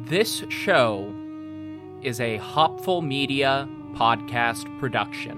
This show is a Hopful Media podcast production.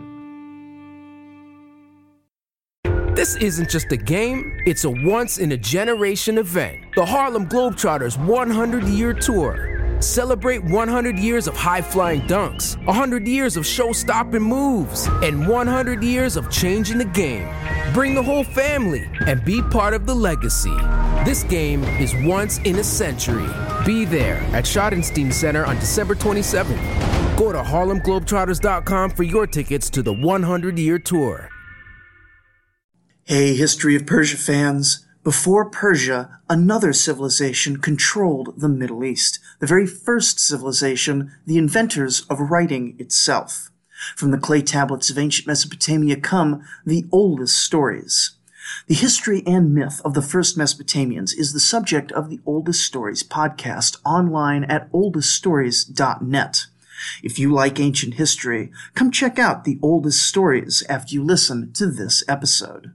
This isn't just a game, it's a once-in-a-generation event. The Harlem Globetrotters 100-year tour. Celebrate 100 years of high-flying dunks, 100 years of show-stopping moves, and 100 years of changing the game. Bring the whole family and be part of the legacy. This game is once in a century. Be there at Schottenstein Center on December 27th. Go to HarlemGlobetrotters.com for your tickets to the 100-year tour. Hey, History of Persia fans. Before Persia, another civilization controlled the Middle East. The very first civilization, the inventors of writing itself. From the clay tablets of ancient Mesopotamia come the oldest stories. The history and myth of the first Mesopotamians is the subject of the Oldest Stories podcast online at oldeststories.net. If you like ancient history, come check out the Oldest Stories after you listen to this episode.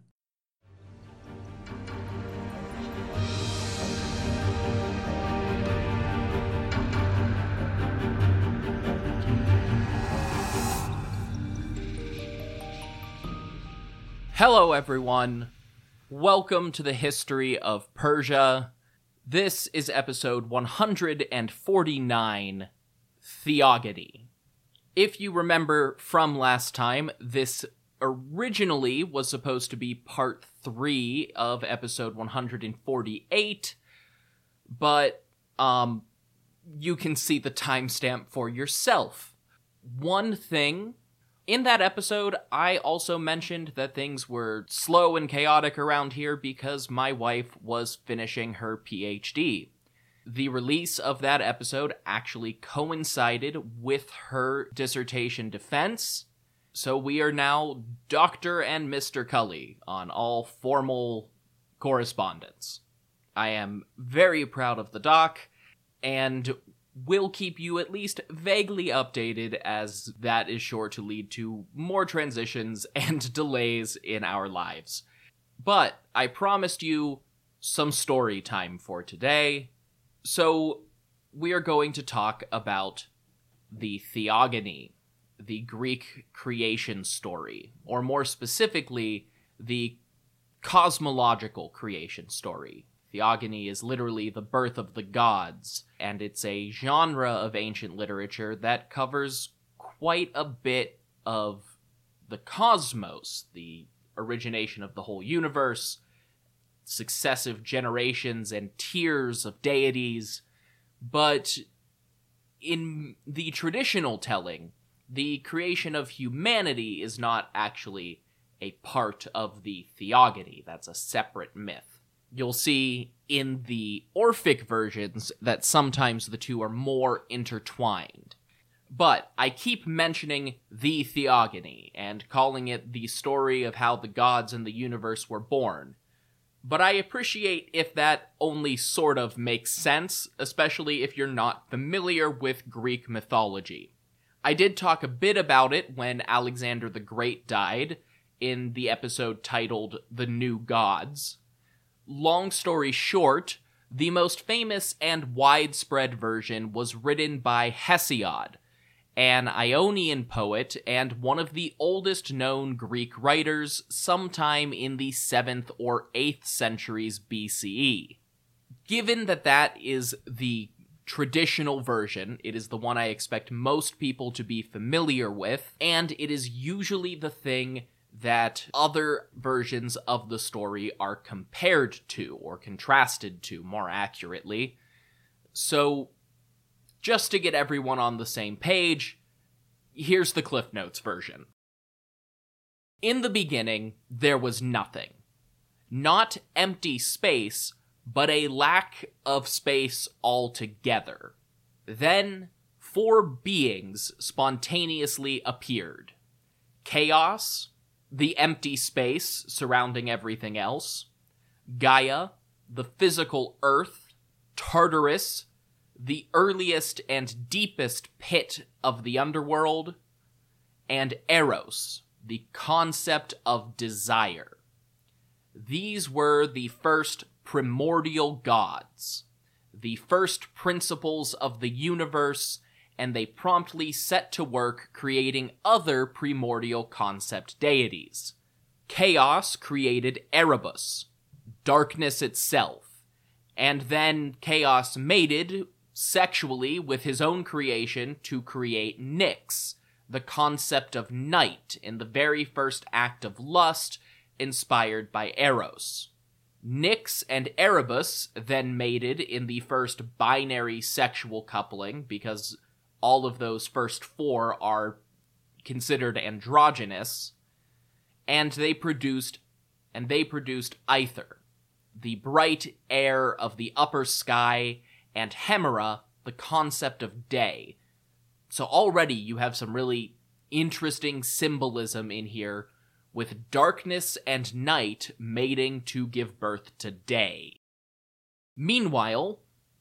Hello, everyone. Welcome to the History of Persia. This is episode 149, Theogony. If you remember from last time, this originally was supposed to be part 3 of episode 148, but you can see the timestamp for yourself. One thing, in that episode, I also mentioned that things were slow and chaotic around here because my wife was finishing her PhD. The release of that episode actually coincided with her dissertation defense, so we are now Dr. and Mr. Cully on all formal correspondence. I am very proud of the doc, and will keep you at least vaguely updated, as that is sure to lead to more transitions and delays in our lives. But I promised you some story time for today, so we are going to talk about the Theogony, the Greek creation story, or more specifically, the cosmological creation story. Theogony is literally the birth of the gods, and it's a genre of ancient literature that covers quite a bit of the cosmos, the origination of the whole universe, successive generations and tiers of deities. But in the traditional telling, the creation of humanity is not actually a part of the Theogony. That's a separate myth. You'll see in the Orphic versions that sometimes the two are more intertwined. But I keep mentioning the Theogony and calling it the story of how the gods and the universe were born. But I appreciate if that only sort of makes sense, especially if you're not familiar with Greek mythology. I did talk a bit about it when Alexander the Great died, in the episode titled The New Gods. Long story short, the most famous and widespread version was written by Hesiod, an Ionian poet and one of the oldest known Greek writers sometime in the 7th or 8th centuries BCE. Given that that is the traditional version, it is the one I expect most people to be familiar with, and it is usually the thing that other versions of the story are compared to, or contrasted to, more accurately. So, just to get everyone on the same page, here's the Cliff Notes version. In the beginning, there was nothing. Not empty space, but a lack of space altogether. Then, 4 beings spontaneously appeared. Chaos, the empty space surrounding everything else, Gaia, the physical earth, Tartarus, the earliest and deepest pit of the underworld, and Eros, the concept of desire. These were the first primordial gods. the first principles of the universe, and they promptly set to work creating other primordial concept deities. Chaos created Erebus, darkness itself, and then Chaos mated sexually with his own creation to create Nyx, the concept of night in the very first act of lust, inspired by Eros. Nyx and Erebus then mated in the first binary sexual coupling, because all of those first four are considered androgynous, and they produced Aether, the bright air of the upper sky, and Hemera, the concept of day. So already you have some really interesting symbolism in here, with darkness and night mating to give birth to day. Meanwhile,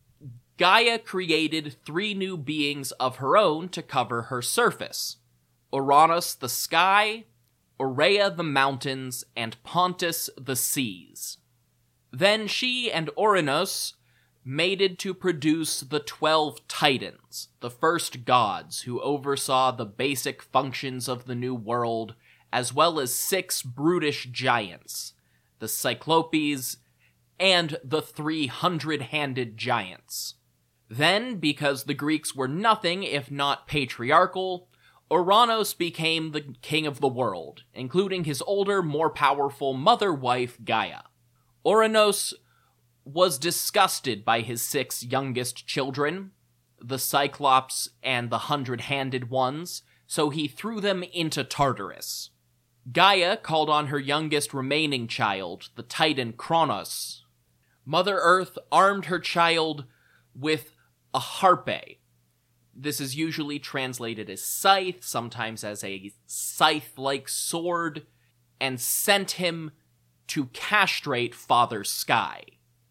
Gaia created 3 new beings of her own to cover her surface: Uranus the sky, Orea the mountains, and Pontus the seas. Then she and Ouranos mated to produce the 12 Titans, the first gods who oversaw the basic functions of the new world, as well as 6 brutish giants, the Cyclopes, and the 300-handed giants. Then, because the Greeks were nothing if not patriarchal, Ouranos became the king of the world, including his older, more powerful mother-wife Gaia. Ouranos was disgusted by his 6 youngest children, the Cyclops and the 100-handed ones, so he threw them into Tartarus. Gaia called on her youngest remaining child, the Titan Kronos. Mother Earth armed her child with a harpe. This is usually translated as scythe, sometimes as a scythe-like sword, and sent him to castrate Father Sky,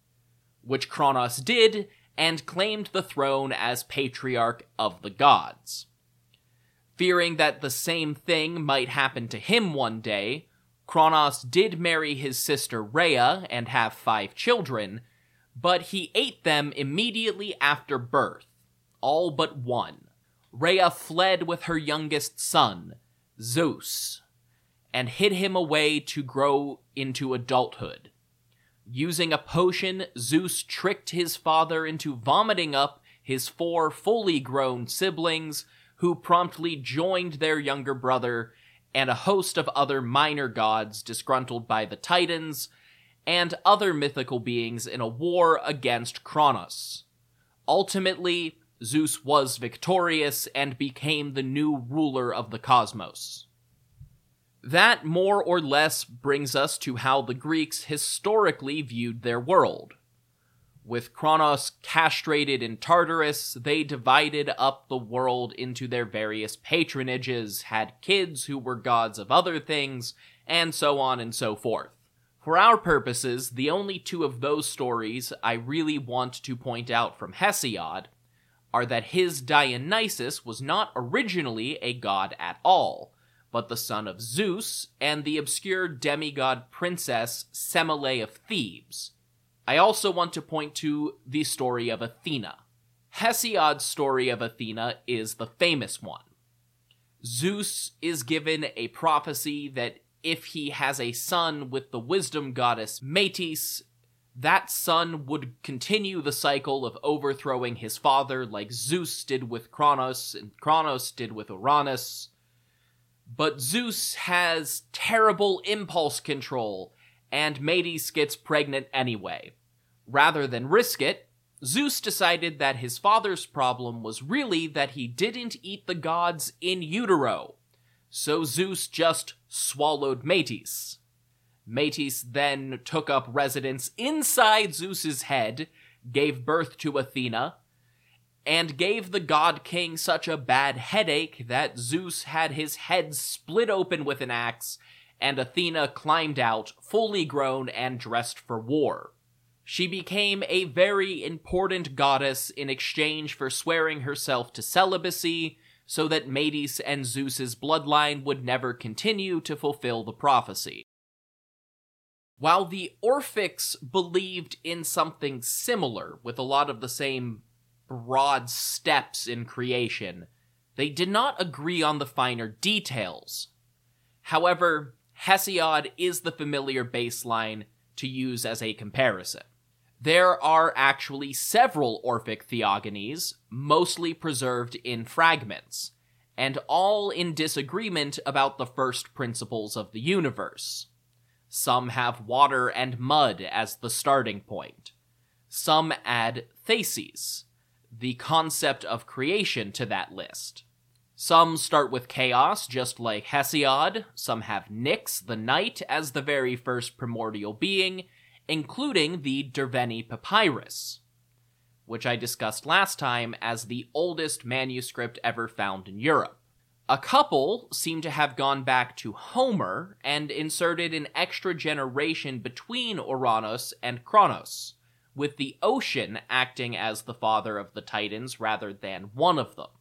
which Kronos did, and claimed the throne as patriarch of the gods. Fearing that the same thing might happen to him one day, Kronos did marry his sister Rhea and have 5 children, but he ate them immediately after birth, all but one. Rhea fled with her youngest son, Zeus, and hid him away to grow into adulthood. Using a potion, Zeus tricked his father into vomiting up his 4 fully grown siblings, who promptly joined their younger brother and a host of other minor gods disgruntled by the Titans and other mythical beings in a war against Kronos. Ultimately, Zeus was victorious and became the new ruler of the cosmos. That more or less brings us to how the Greeks historically viewed their world. With Kronos castrated in Tartarus, they divided up the world into their various patronages, had kids who were gods of other things, and so on and so forth. For our purposes, the only 2 of those stories I really want to point out from Hesiod are that his Dionysus was not originally a god at all, but the son of Zeus and the obscure demigod princess Semele of Thebes. I also want to point to the story of Athena. Hesiod's story of Athena is the famous one. Zeus is given a prophecy that if he has a son with the wisdom goddess Metis, that son would continue the cycle of overthrowing his father like Zeus did with Kronos and Kronos did with Uranus. But Zeus has terrible impulse control, and Metis gets pregnant anyway. Rather than risk it, Zeus decided that his father's problem was really that he didn't eat the gods in utero, so Zeus just swallowed Metis. Metis then took up residence inside Zeus's head, gave birth to Athena, and gave the god king such a bad headache that Zeus had his head split open with an axe, and Athena climbed out, fully grown and dressed for war. She became a very important goddess in exchange for swearing herself to celibacy, so that Metis and Zeus's bloodline would never continue to fulfill the prophecy. While the Orphics believed in something similar, with a lot of the same broad steps in creation, they did not agree on the finer details. However, Hesiod is the familiar baseline to use as a comparison. There are actually several Orphic theogonies, mostly preserved in fragments, and all in disagreement about the first principles of the universe. Some have water and mud as the starting point. Some add theses, the concept of creation, to that list. Some start with chaos, just like Hesiod. Some have Nyx, the night, as the very first primordial being, including the Derveni Papyrus, which I discussed last time as the oldest manuscript ever found in Europe. A couple seem to have gone back to Homer and inserted an extra generation between Ouranos and Kronos, with the ocean acting as the father of the Titans rather than one of them.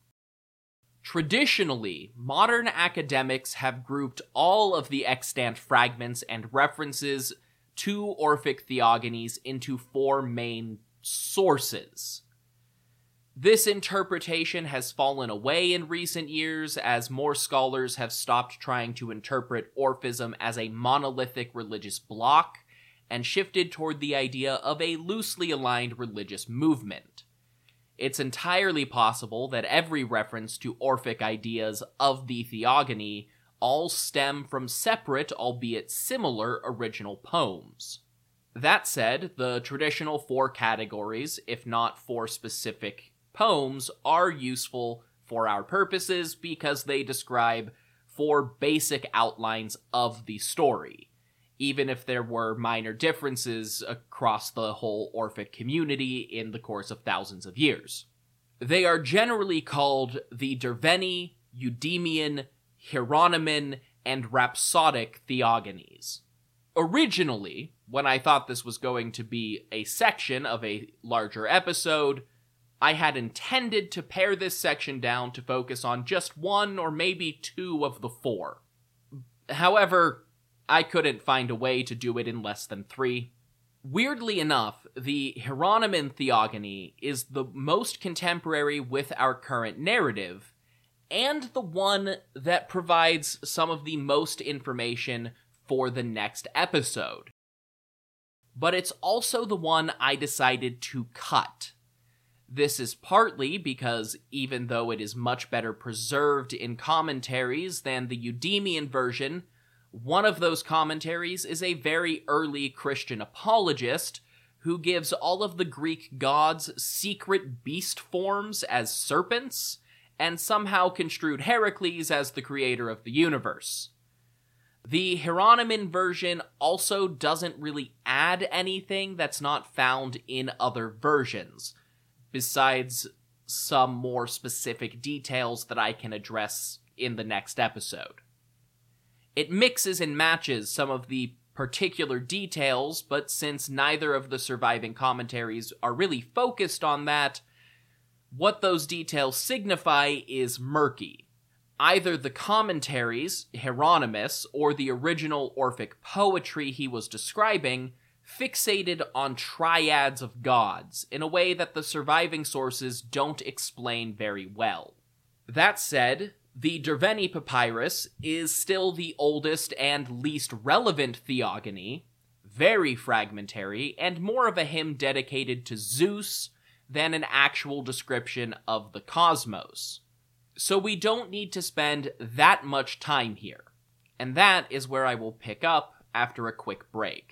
Traditionally, modern academics have grouped all of the extant fragments and references to Orphic theogonies into four main sources. This interpretation has fallen away in recent years as more scholars have stopped trying to interpret Orphism as a monolithic religious bloc and shifted toward the idea of a loosely aligned religious movement. It's entirely possible that every reference to Orphic ideas of the theogony all stem from separate, albeit similar, original poems. That said, the traditional four categories, if not four specific poems, are useful for our purposes because they describe four basic outlines of the story, even if there were minor differences across the whole Orphic community in the course of thousands of years. They are generally called the Derveni, Eudemian, Hieronyman, and Rhapsodic theogonies. Originally, when I thought this was going to be a section of a larger episode, I had intended to pare this section down to focus on just one or maybe two of the four. However, I couldn't find a way to do it in less than 3. Weirdly enough, the Hieronyman theogony is the most contemporary with our current narrative, and the one that provides some of the most information for the next episode. But it's also the one I decided to cut. This is partly because even though it is much better preserved in commentaries than the Eudemian version, one of those commentaries is a very early Christian apologist who gives all of the Greek gods secret beast forms as serpents, and somehow construed Heracles as the creator of the universe. The Hieronyman version also doesn't really add anything that's not found in other versions, besides some more specific details that I can address in the next episode. It mixes and matches some of the particular details, but since neither of the surviving commentaries are really focused on that, what those details signify is murky. Either the commentaries, Hieronymus, or the original Orphic poetry he was describing fixated on triads of gods in a way that the surviving sources don't explain very well. That said, the Derveni Papyrus is still the oldest and least relevant theogony, very fragmentary, and more of a hymn dedicated to Zeus than an actual description of the cosmos. So we don't need to spend that much time here, and that is where I will pick up after a quick break.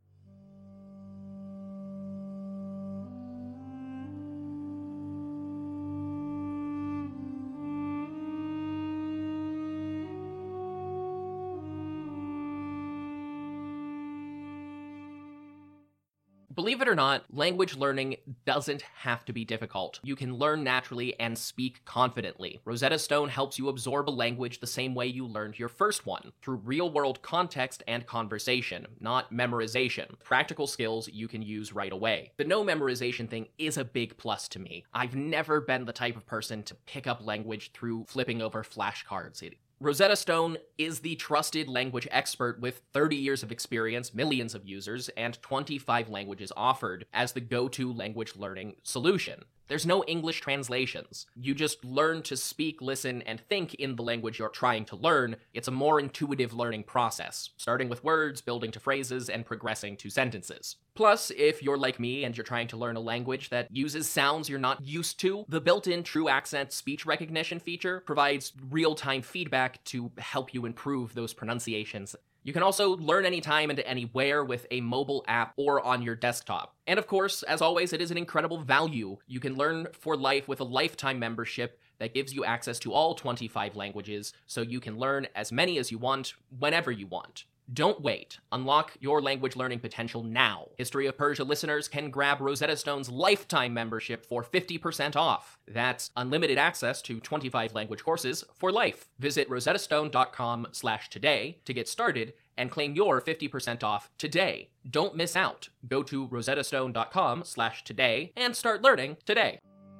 Believe it or not, language learning doesn't have to be difficult. You can learn naturally and speak confidently. Rosetta Stone helps you absorb a language the same way you learned your first one, through real-world context and conversation, not memorization. Practical skills you can use right away. The no memorization thing is a big plus to me. I've never been the type of person to pick up language through flipping over flashcards. It Rosetta Stone is the trusted language expert with 30 years of experience, millions of users, and 25 languages offered as the go-to language learning solution. There's no English translations. You just learn to speak, listen, and think in the language you're trying to learn. It's a more intuitive learning process, starting with words, building to phrases, and progressing to sentences. Plus, if you're like me and you're trying to learn a language that uses sounds you're not used to, the built-in True Accent speech recognition feature provides real-time feedback to help you improve those pronunciations. You can also learn anytime and anywhere with a mobile app or on your desktop. And of course, as always, it is an incredible value. You can learn for life with a lifetime membership that gives you access to all 25 languages, so you can learn as many as you want, whenever you want. Don't wait. Unlock your language learning potential now. History of Persia listeners can grab Rosetta Stone's lifetime membership for 50% off. That's unlimited access to 25 language courses for life. Visit rosettastone.com/today to get started and claim your 50% off today. Don't miss out. Go to rosettastone.com/today and start learning today.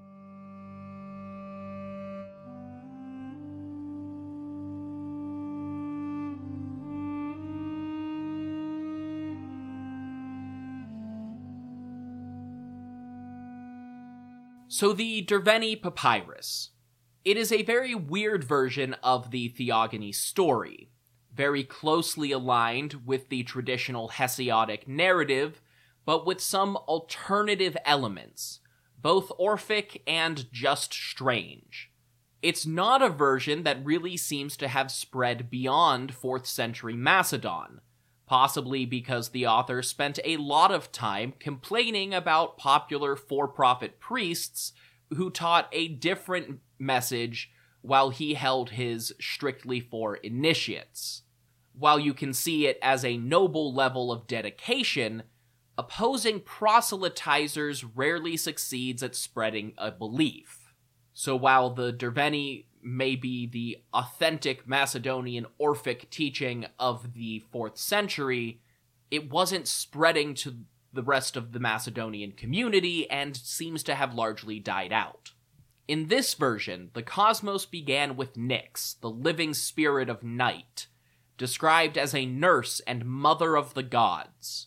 So the Derveni Papyrus. It is a very weird version of the Theogony story, very closely aligned with the traditional Hesiodic narrative, but with some alternative elements, both Orphic and just strange. It's not a version that really seems to have spread beyond 4th century Macedon, possibly because the author spent a lot of time complaining about popular for-profit priests who taught a different message while he held his strictly for initiates. While you can see it as a noble level of dedication, opposing proselytizers rarely succeeds at spreading a belief. So while the Derveni may be the authentic Macedonian Orphic teaching of the 4th century, it wasn't spreading to the rest of the Macedonian community and seems to have largely died out. In this version, the cosmos began with Nyx, the living spirit of night, described as a nurse and mother of the gods.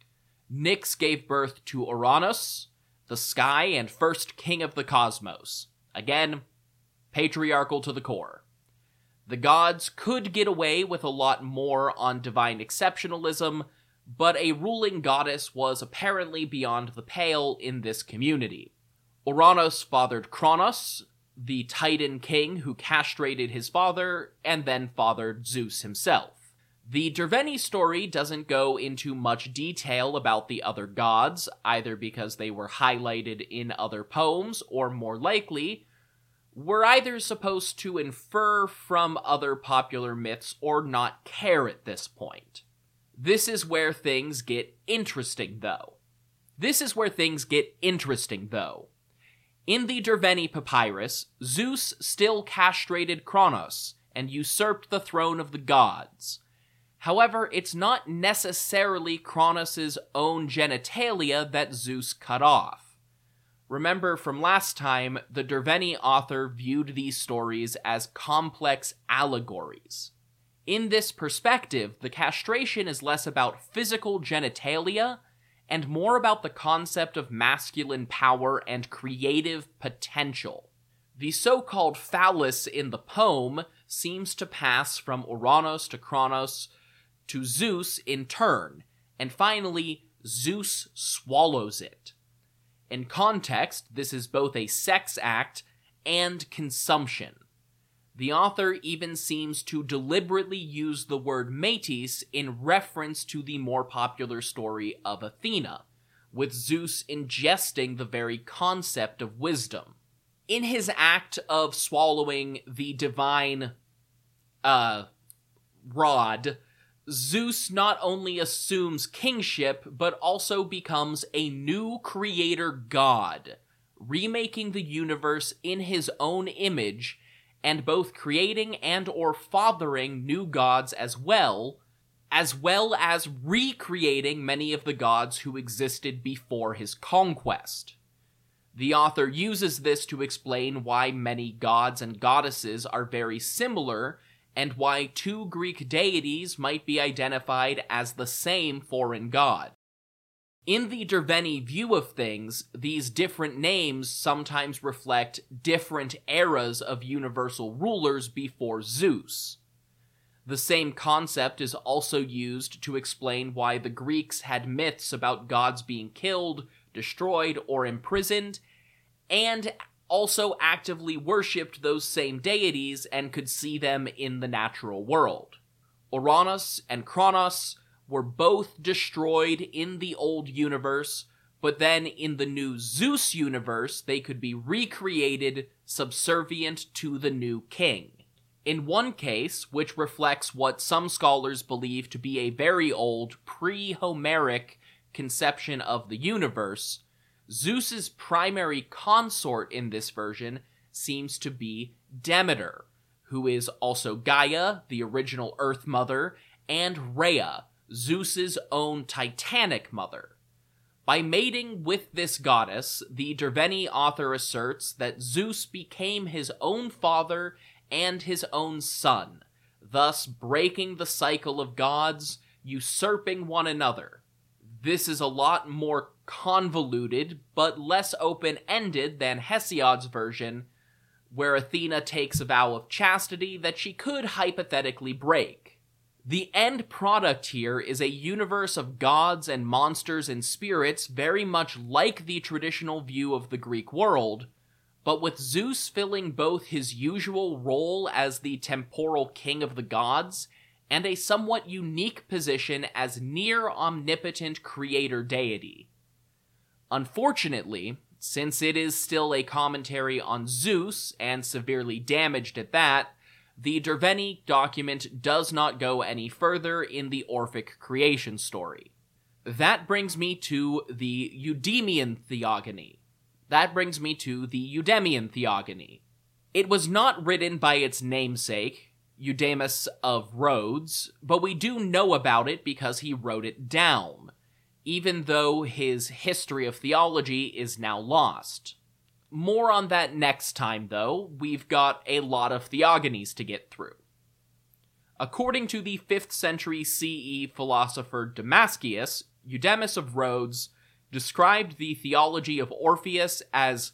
Nyx gave birth to Uranus, the sky and first king of the cosmos. Again, patriarchal to the core. The gods could get away with a lot more on divine exceptionalism, but a ruling goddess was apparently beyond the pale in this community. Uranus fathered Kronos, the Titan king who castrated his father, and then fathered Zeus himself. The Derveni story doesn't go into much detail about the other gods, either because they were highlighted in other poems, or more likely, were either supposed to infer from other popular myths or not care at this point. This is where things get interesting, though. In the Derveni Papyrus, Zeus still castrated Kronos and usurped the throne of the gods. However, it's not necessarily Kronos' own genitalia that Zeus cut off. Remember from last time, the Derveni author viewed these stories as complex allegories. In this perspective, the castration is less about physical genitalia and more about the concept of masculine power and creative potential. The so-called phallus in the poem seems to pass from Uranus to Kronos to Zeus in turn, and finally, Zeus swallows it. In context, this is both a sex act and consumption. The author even seems to deliberately use the word metis in reference to the more popular story of Athena, with Zeus ingesting the very concept of wisdom. In his act of swallowing the divine rod, Zeus not only assumes kingship, but also becomes a new creator god, remaking the universe in his own image, and both creating and or fathering new gods as well as recreating many of the gods who existed before his conquest. The author uses this to explain why many gods and goddesses are very similar, and why two Greek deities might be identified as the same foreign god. In the Derveni view of things, these different names sometimes reflect different eras of universal rulers before Zeus. The same concept is also used to explain why the Greeks had myths about gods being killed, destroyed, or imprisoned, and also actively worshipped those same deities and could see them in the natural world. Uranus and Kronos were both destroyed in the old universe, but then in the new Zeus universe, they could be recreated subservient to the new king. In one case, which reflects what some scholars believe to be a very old, pre-Homeric conception of the universe, Zeus's primary consort in this version seems to be Demeter, who is also Gaia, the original Earth Mother, and Rhea, Zeus's own Titanic mother. By mating with this goddess, the Derveni author asserts that Zeus became his own father and his own son, thus breaking the cycle of gods, usurping one another. This is a lot more convoluted, but less open-ended than Hesiod's version, where Athena takes a vow of chastity that she could hypothetically break. The end product here is a universe of gods and monsters and spirits very much like the traditional view of the Greek world, but with Zeus filling both his usual role as the temporal king of the gods and a somewhat unique position as near-omnipotent creator deity. Unfortunately, since it is still a commentary on Zeus, and severely damaged at that, the Derveni document does not go any further in the Orphic creation story. That brings me to the Eudemian theogony. It was not written by its namesake, Eudemus of Rhodes, but we do know about it because he wrote it down, even though his history of theology is now lost. More on that next time, though. We've got a lot of theogonies to get through. According to the 5th century CE philosopher Damascius, Eudemus of Rhodes described the theology of Orpheus as,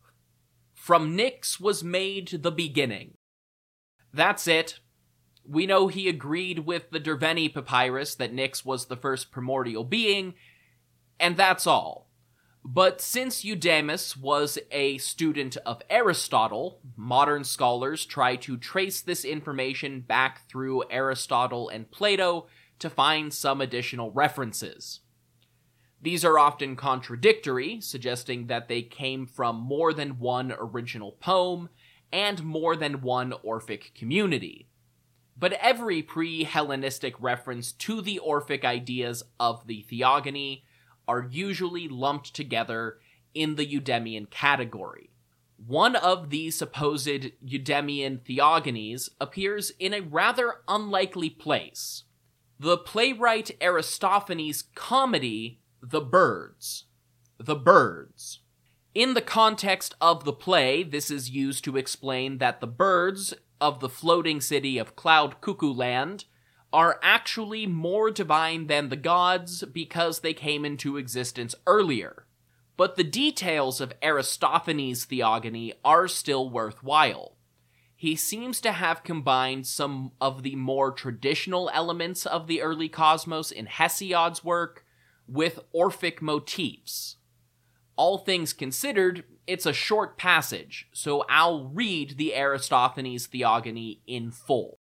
"From Nyx was made the beginning." That's it. We know he agreed with the Derveni papyrus that Nyx was the first primordial being, and that's all. But since Eudemus was a student of Aristotle, modern scholars try to trace this information back through Aristotle and Plato to find some additional references. These are often contradictory, suggesting that they came from more than one original poem and more than one Orphic community. But every pre-Hellenistic reference to the Orphic ideas of the theogony are usually lumped together in the Eudemian category. One of the supposed Eudemian theogonies appears in a rather unlikely place: the playwright Aristophanes' comedy, The Birds. The Birds. In the context of the play, this is used to explain that the birds of the floating city of Cloud Cuckoo Land are actually more divine than the gods because they came into existence earlier. But the details of Aristophanes' theogony are still worthwhile. He seems to have combined some of the more traditional elements of the early cosmos in Hesiod's work with Orphic motifs. All things considered, it's a short passage, so I'll read the Aristophanes theogony in full.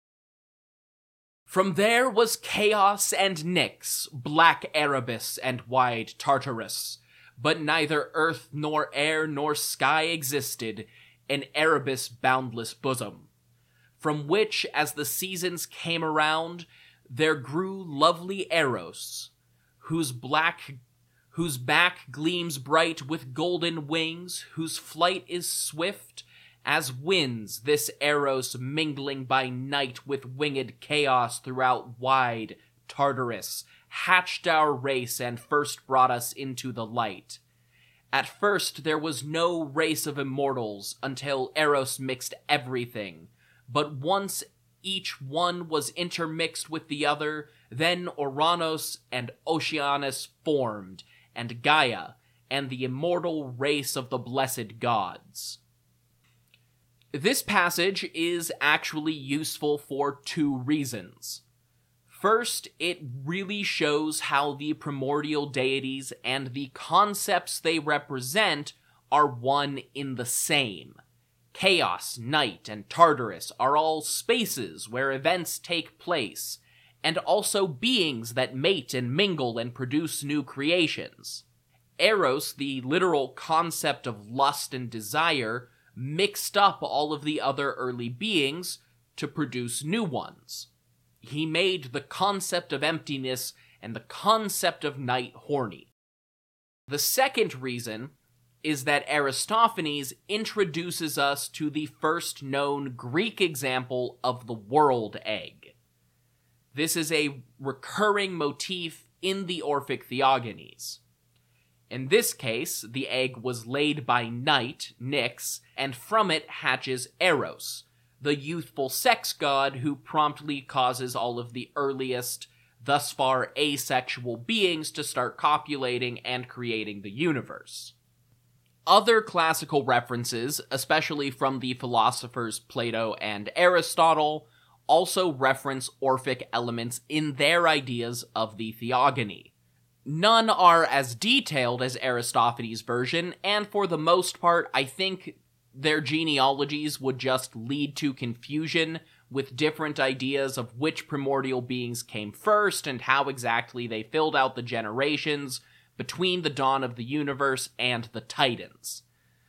From there was chaos and Nyx, black Erebus and wide Tartarus, but neither earth nor air nor sky existed, an Erebus' boundless bosom, from which, as the seasons came around, there grew lovely Eros, whose back gleams bright with golden wings, whose flight is swift as winds, this Eros mingling by night with winged chaos throughout wide Tartarus, hatched our race and first brought us into the light. At first there was no race of immortals until Eros mixed everything, but once each one was intermixed with the other, then Ouranos and Oceanus formed, and Gaia, and the immortal race of the blessed gods. This passage is actually useful for two reasons. First, it really shows how the primordial deities and the concepts they represent are one in the same. Chaos, night, and Tartarus are all spaces where events take place, and also beings that mate and mingle and produce new creations. Eros, the literal concept of lust and desire, mixed up all of the other early beings to produce new ones. He made the concept of emptiness and the concept of night horny. The second reason is that Aristophanes introduces us to the first known Greek example of the world egg. This is a recurring motif in the Orphic Theogonies. In this case, the egg was laid by Night, Nyx, and from it hatches Eros, the youthful sex god who promptly causes all of the earliest, thus far asexual beings to start copulating and creating the universe. Other classical references, especially from the philosophers Plato and Aristotle, also reference Orphic elements in their ideas of the theogony. None are as detailed as Aristophanes' version, and for the most part, I think their genealogies would just lead to confusion with different ideas of which primordial beings came first and how exactly they filled out the generations between the dawn of the universe and the Titans.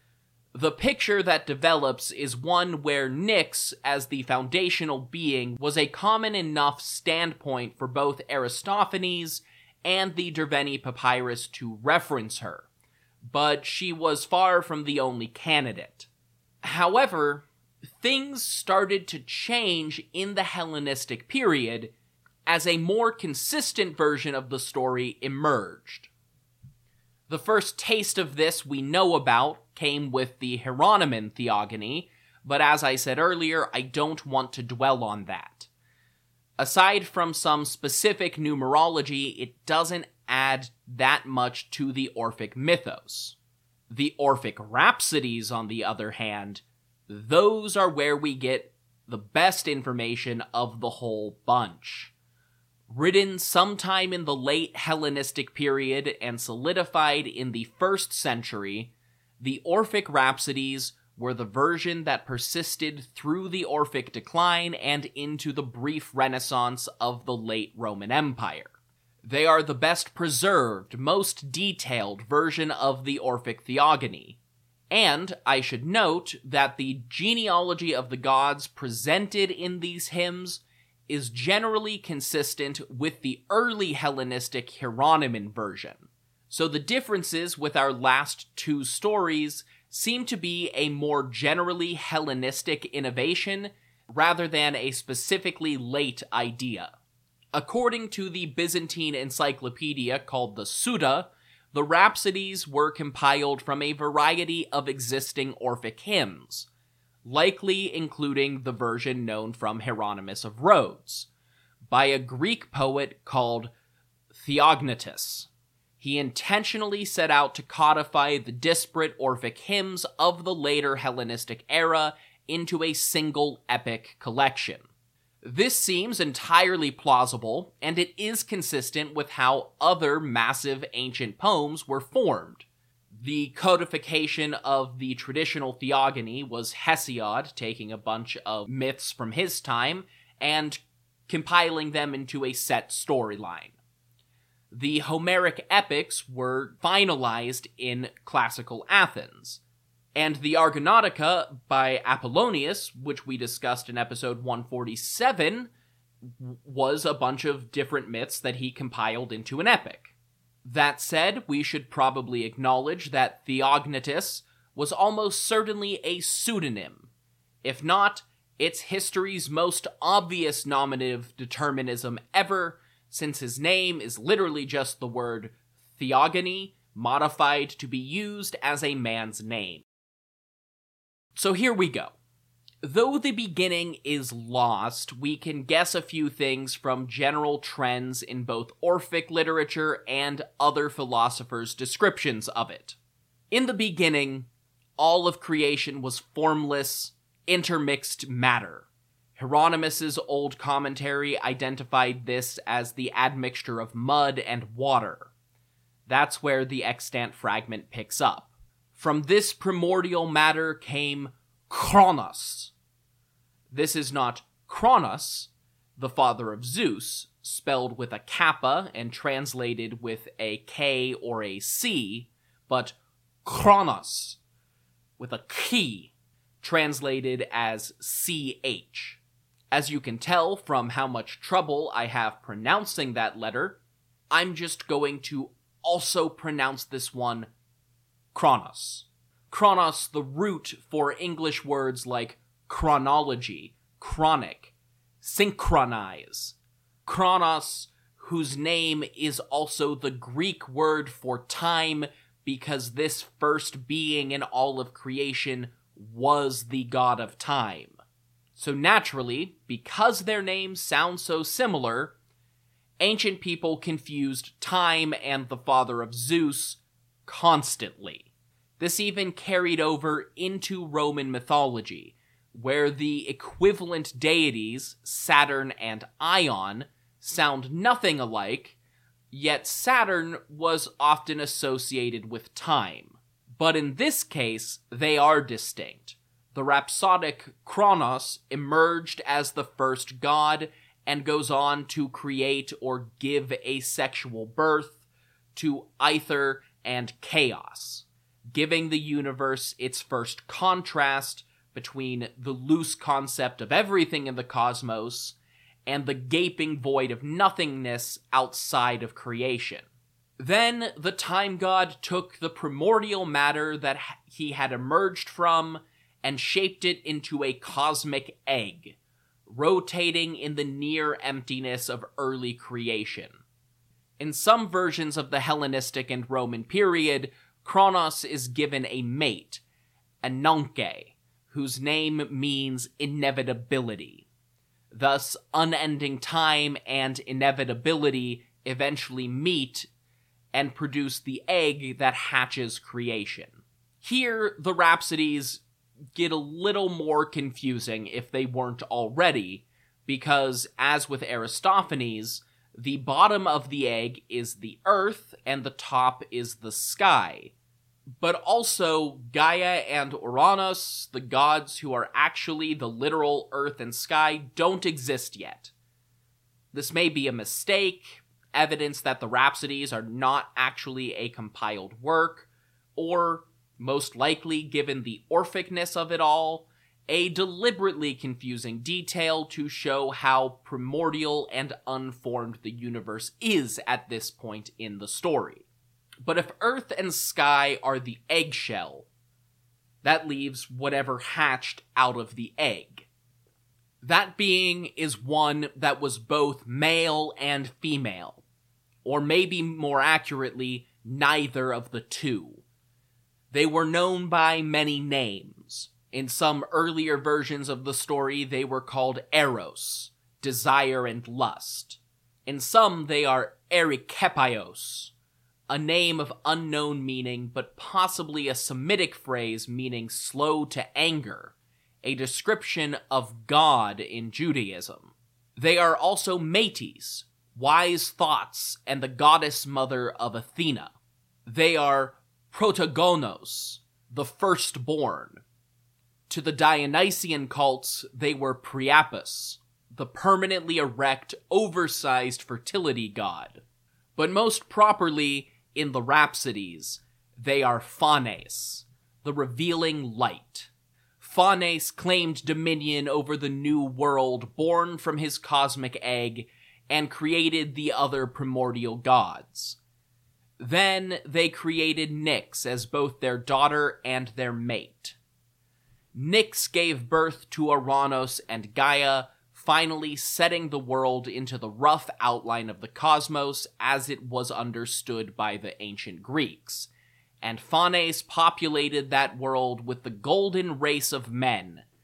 The picture that develops is one where Nyx, as the foundational being, was a common enough standpoint for both Aristophanes and the Derveni Papyrus to reference her, but she was far from the only candidate. However, things started to change in the Hellenistic period as a more consistent version of the story emerged. The first taste of this we know about came with the Hieronyman Theogony, but as I said earlier, I don't want to dwell on that. Aside from some specific numerology, it doesn't add that much to the Orphic mythos. The Orphic Rhapsodies, on the other hand, those are where we get the best information of the whole bunch. Written sometime in the late Hellenistic period and solidified in the 1st century, the Orphic Rhapsodies were the version that persisted through the Orphic decline and into the brief renaissance of the late Roman Empire. They are the best preserved, most detailed version of the Orphic Theogony. And I should note that the genealogy of the gods presented in these hymns is generally consistent with the early Hellenistic Hieronyman version. So the differences with our last two stories seem to be a more generally Hellenistic innovation rather than a specifically late idea. According to the Byzantine encyclopedia called the Suda, the Rhapsodies were compiled from a variety of existing Orphic hymns, likely including the version known from Hieronymus of Rhodes, by a Greek poet called Theognetus. He intentionally set out to codify the disparate Orphic hymns of the later Hellenistic era into a single epic collection. This seems entirely plausible, and it is consistent with how other massive ancient poems were formed. The codification of the traditional theogony was Hesiod taking a bunch of myths from his time and compiling them into a set storyline. The Homeric epics were finalized in classical Athens, and the Argonautica by Apollonius, which we discussed in episode 147, was a bunch of different myths that he compiled into an epic. That said, we should probably acknowledge that Theognetus was almost certainly a pseudonym. If not, it's history's most obvious nominative determinism ever, since his name is literally just the word theogony, modified to be used as a man's name. So here we go. Though the beginning is lost, we can guess a few things from general trends in both Orphic literature and other philosophers' descriptions of it. In the beginning, all of creation was formless, intermixed matter. Hieronymus's old commentary identified this as the admixture of mud and water. That's where the extant fragment picks up. From this primordial matter came Kronos. This is not Kronos, the father of Zeus, spelled with a kappa and translated with a K or a C, but Kronos, with a K, translated as CH. As you can tell from how much trouble I have pronouncing that letter, I'm just going to also pronounce this one Kronos. Kronos, the root for English words like chronology, chronic, synchronize. Kronos, whose name is also the Greek word for time, because this first being in all of creation was the god of time. So naturally, because their names sound so similar, ancient people confused time and the father of Zeus constantly. This even carried over into Roman mythology, where the equivalent deities, Saturn and Ion, sound nothing alike, yet Saturn was often associated with time. But in this case, they are distinct. The rhapsodic Kronos emerged as the first god and goes on to create or give asexual birth to Aether and Chaos, giving the universe its first contrast between the loose concept of everything in the cosmos and the gaping void of nothingness outside of creation. Then the time god took the primordial matter that he had emerged from and shaped it into a cosmic egg, rotating in the near emptiness of early creation. In some versions of the Hellenistic and Roman period, Kronos is given a mate, Ananke, whose name means inevitability. Thus, unending time and inevitability eventually meet and produce the egg that hatches creation. Here, the Rhapsodies get a little more confusing if they weren't already, because, as with Aristophanes, the bottom of the egg is the earth and the top is the sky. But also, Gaia and Uranus, the gods who are actually the literal earth and sky, don't exist yet. This may be a mistake, evidence that the Rhapsodies are not actually a compiled work, or, most likely given the Orphicness of it all, a deliberately confusing detail to show how primordial and unformed the universe is at this point in the story. But if earth and sky are the eggshell, that leaves whatever hatched out of the egg. That being is one that was both male and female, or maybe more accurately, neither of the two. They were known by many names. In some earlier versions of the story, they were called Eros, desire and lust. In some, they are Erikepaios, a name of unknown meaning, but possibly a Semitic phrase meaning slow to anger, a description of God in Judaism. They are also Metis, wise thoughts, and the goddess mother of Athena. They are Protagonos, the firstborn. To the Dionysian cults, they were Priapus, the permanently erect, oversized fertility god. But most properly, in the Rhapsodies, they are Phanes, the revealing light. Phanes claimed dominion over the new world born from his cosmic egg and created the other primordial gods. Then they created Nyx as both their daughter and their mate. Nyx gave birth to Uranus and Gaia, finally setting the world into the rough outline of the cosmos as it was understood by the ancient Greeks, and Phanes populated that world with the golden race of men,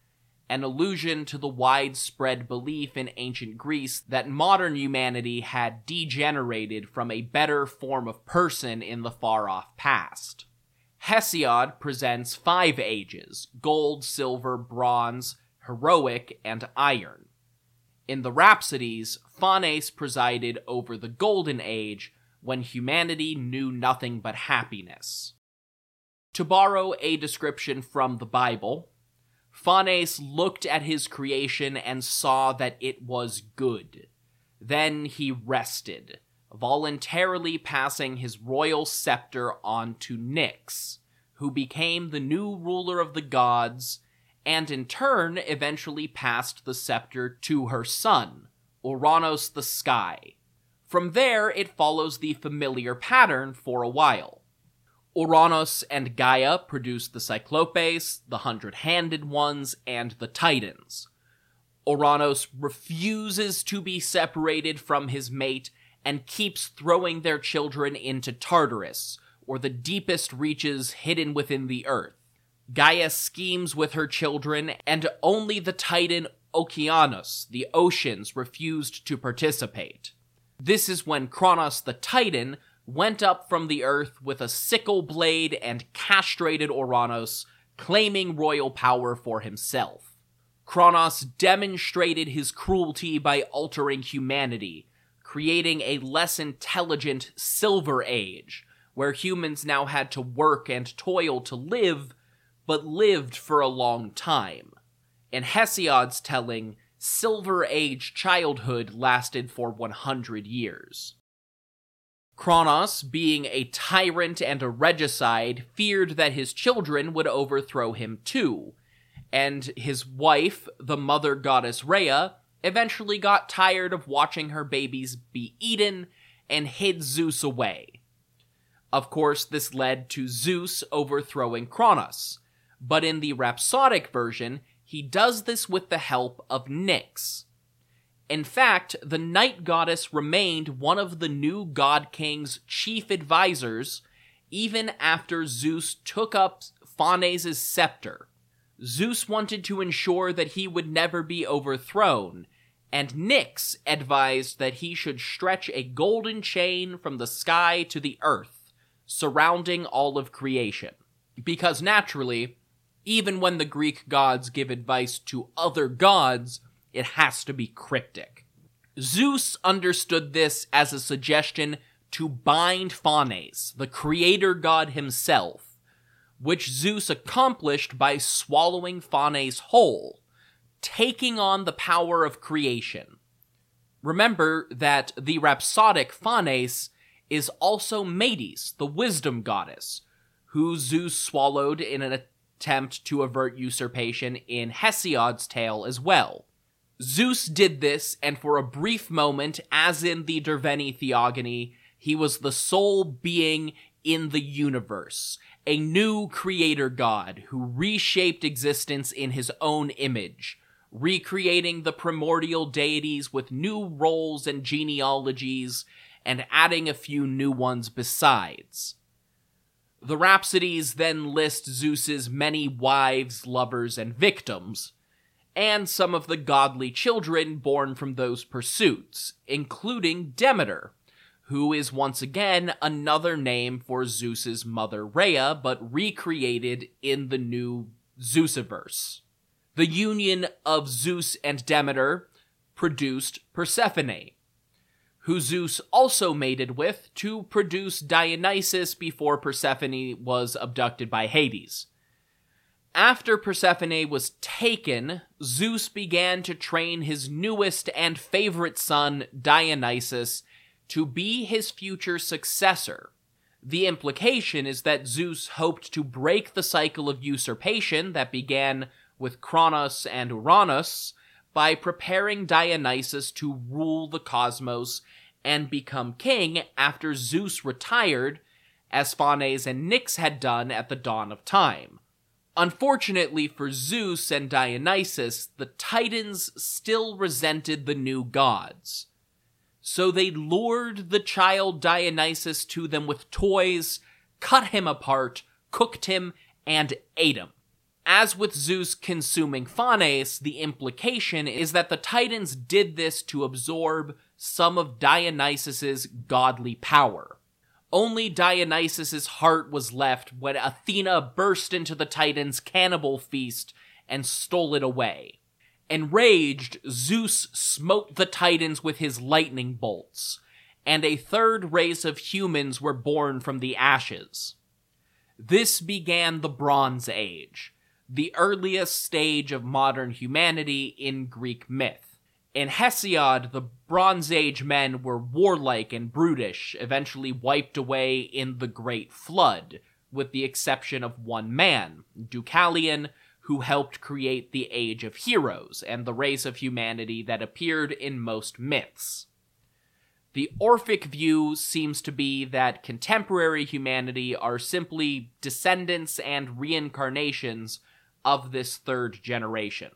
an allusion to the widespread belief in ancient Greece that modern humanity had degenerated from a better form of person in the far-off past. Hesiod presents 5 ages: gold, silver, bronze, heroic, and iron. In the Rhapsodies, Phanes presided over the Golden Age, when humanity knew nothing but happiness. To borrow a description from the Bible, Phanes looked at his creation and saw that it was good. Then he rested, voluntarily passing his royal scepter on to Nyx, who became the new ruler of the gods, and in turn eventually passed the scepter to her son, Ouranos the Sky. From there, it follows the familiar pattern for a while. Ouranos and Gaia produce the Cyclopes, the 100-handed ones, and the Titans. Ouranos refuses to be separated from his mate and keeps throwing their children into Tartarus, or the deepest reaches hidden within the earth. Gaia schemes with her children, and only the Titan Okeanos, the oceans, refused to participate. This is when Kronos the Titan went up from the earth with a sickle blade and castrated Ouranos, claiming royal power for himself. Kronos demonstrated his cruelty by altering humanity, creating a less intelligent Silver Age, where humans now had to work and toil to live, but lived for a long time. In Hesiod's telling, Silver Age childhood lasted for 100 years. Kronos, being a tyrant and a regicide, feared that his children would overthrow him too, and his wife, the mother goddess Rhea, eventually got tired of watching her babies be eaten and hid Zeus away. Of course, this led to Zeus overthrowing Kronos, but in the rhapsodic version, he does this with the help of Nyx. In fact, the night goddess remained one of the new god king's chief advisors even after Zeus took up Phanes' scepter. Zeus wanted to ensure that he would never be overthrown, and Nyx advised that he should stretch a golden chain from the sky to the earth, surrounding all of creation. Because naturally, even when the Greek gods give advice to other gods, it has to be cryptic. Zeus understood this as a suggestion to bind Phanes, the creator god himself, which Zeus accomplished by swallowing Phanes whole, taking on the power of creation. Remember that the rhapsodic Phanes is also Medes, the wisdom goddess, who Zeus swallowed in an attempt to avert usurpation in Hesiod's tale as well. Zeus did this, and for a brief moment, as in the Derveni Theogony, he was the sole being in the universe, a new creator god who reshaped existence in his own image, recreating the primordial deities with new roles and genealogies, and adding a few new ones besides. The Rhapsodies then list Zeus's many wives, lovers, and victims, and some of the godly children born from those pursuits, including Demeter, who is once again another name for Zeus's mother Rhea, but recreated in the new Zeusiverse. The union of Zeus and Demeter produced Persephone, who Zeus also mated with to produce Dionysus before Persephone was abducted by Hades. After Persephone was taken, Zeus began to train his newest and favorite son, Dionysus, to be his future successor. The implication is that Zeus hoped to break the cycle of usurpation that began with Kronos and Ouranos by preparing Dionysus to rule the cosmos and become king after Zeus retired, as Phanes and Nyx had done at the dawn of time. Unfortunately for Zeus and Dionysus, the Titans still resented the new gods. So they lured the child Dionysus to them with toys, cut him apart, cooked him, and ate him. As with Zeus consuming Phanes, the implication is that the Titans did this to absorb some of Dionysus's godly power. Only Dionysus's heart was left when Athena burst into the Titans' cannibal feast and stole it away. Enraged, Zeus smote the Titans with his lightning bolts, and a third race of humans were born from the ashes. This began the Bronze Age, the earliest stage of modern humanity in Greek myth. In Hesiod, the Bronze Age men were warlike and brutish, eventually wiped away in the Great Flood, with the exception of one man, Deucalion, who helped create the Age of Heroes and the race of humanity that appeared in most myths. The Orphic view seems to be that contemporary humanity are simply descendants and reincarnations of this third generation.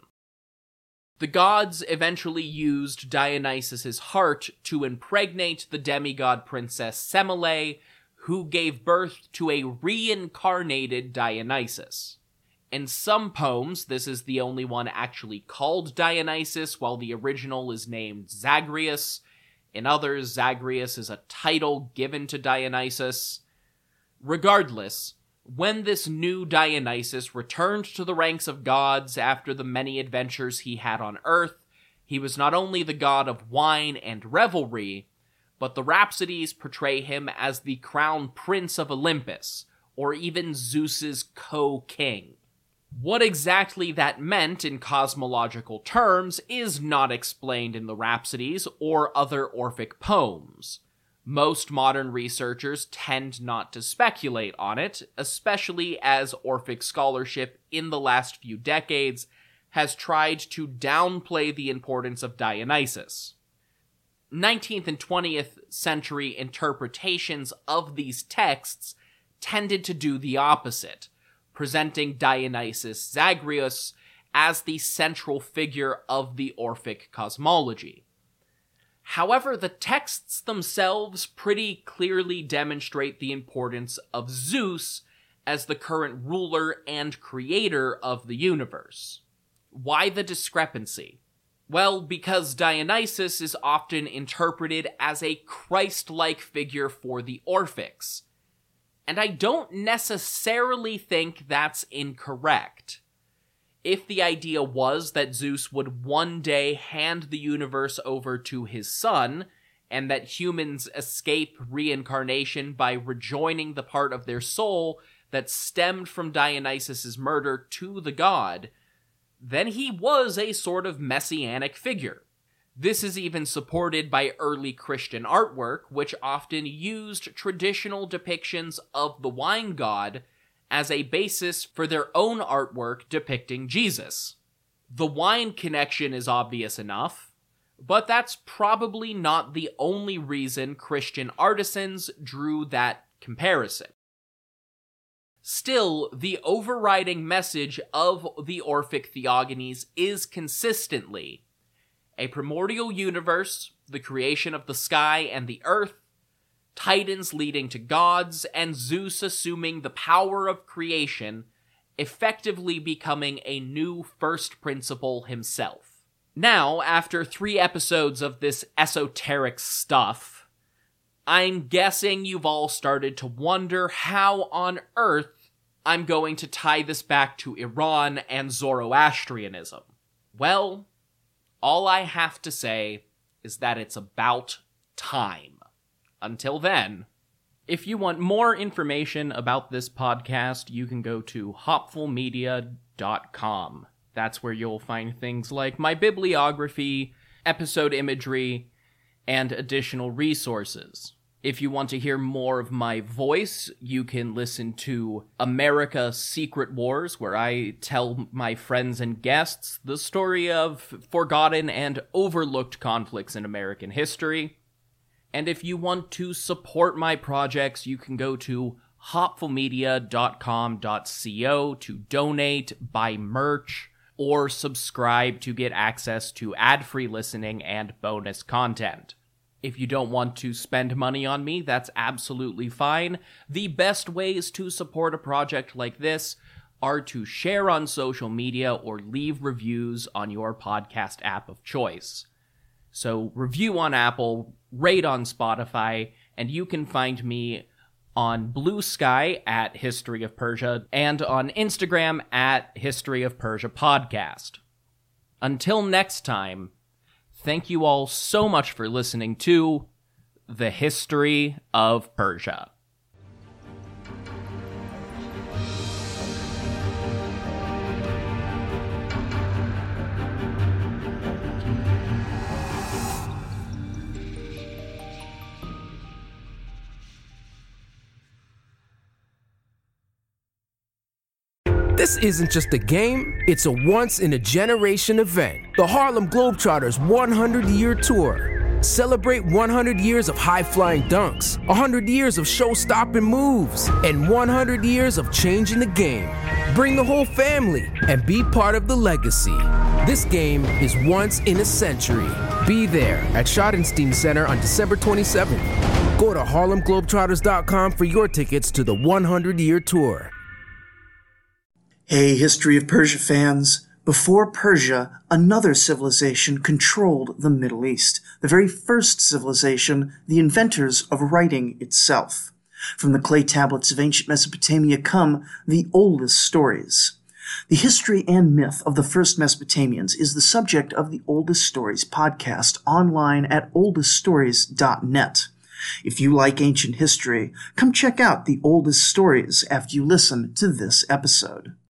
The gods eventually used Dionysus's heart to impregnate the demigod princess Semele, who gave birth to a reincarnated Dionysus. In some poems, this is the only one actually called Dionysus, while the original is named Zagreus. In others, Zagreus is a title given to Dionysus. Regardless, when this new Dionysus returned to the ranks of gods after the many adventures he had on Earth, he was not only the god of wine and revelry, but the Rhapsodies portray him as the crown prince of Olympus, or even Zeus's co-king. What exactly that meant in cosmological terms is not explained in the Rhapsodies or other Orphic poems. Most modern researchers tend not to speculate on it, especially as Orphic scholarship in the last few decades has tried to downplay the importance of Dionysus. 19th and 20th century interpretations of these texts tended to do the opposite, presenting Dionysus Zagreus as the central figure of the Orphic cosmology. However, the texts themselves pretty clearly demonstrate the importance of Zeus as the current ruler and creator of the universe. Why the discrepancy? Well, because Dionysus is often interpreted as a Christ-like figure for the Orphics, and I don't necessarily think that's incorrect. If the idea was that Zeus would one day hand the universe over to his son, and that humans escape reincarnation by rejoining the part of their soul that stemmed from Dionysus's murder to the god, then he was a sort of messianic figure. This is even supported by early Christian artwork, which often used traditional depictions of the wine god as a basis for their own artwork depicting Jesus. The wine connection is obvious enough, but that's probably not the only reason Christian artisans drew that comparison. Still, the overriding message of the Orphic theogonies is consistently a primordial universe, the creation of the sky and the earth, Titans leading to gods, and Zeus assuming the power of creation, effectively becoming a new first principle himself. Now, after 3 episodes of this esoteric stuff, I'm guessing you've all started to wonder how on earth I'm going to tie this back to Iran and Zoroastrianism. Well, all I have to say is that it's about time. Until then, if you want more information about this podcast, you can go to hopfulmedia.com. That's where you'll find things like my bibliography, episode imagery, and additional resources. If you want to hear more of my voice, you can listen to America Secret Wars, where I tell my friends and guests the story of forgotten and overlooked conflicts in American history. And if you want to support my projects, you can go to hopfulmedia.com.co to donate, buy merch, or subscribe to get access to ad-free listening and bonus content. If you don't want to spend money on me, that's absolutely fine. The best ways to support a project like this are to share on social media or leave reviews on your podcast app of choice. So review on Apple, rate on Spotify, and you can find me on Blue Sky at History of Persia and on Instagram at History of Persia Podcast. Until next time, thank you all so much for listening to The History of Persia. This isn't just a game, it's a once-in-a-generation event. The Harlem Globetrotters 100-year tour. Celebrate 100 years of high-flying dunks, 100 years of show-stopping moves, and 100 years of changing the game. Bring the whole family and be part of the legacy. This game is once in a century. Be there at Schottenstein Center on December 27th. Go to HarlemGlobetrotters.com for your tickets to the 100-year tour. Hey, History of Persia fans. Before Persia, another civilization controlled the Middle East, the very first civilization, the inventors of writing itself. From the clay tablets of ancient Mesopotamia come the oldest stories. The history and myth of the first Mesopotamians is the subject of the Oldest Stories podcast online at oldeststories.net. If you like ancient history, come check out the oldest stories after you listen to this episode.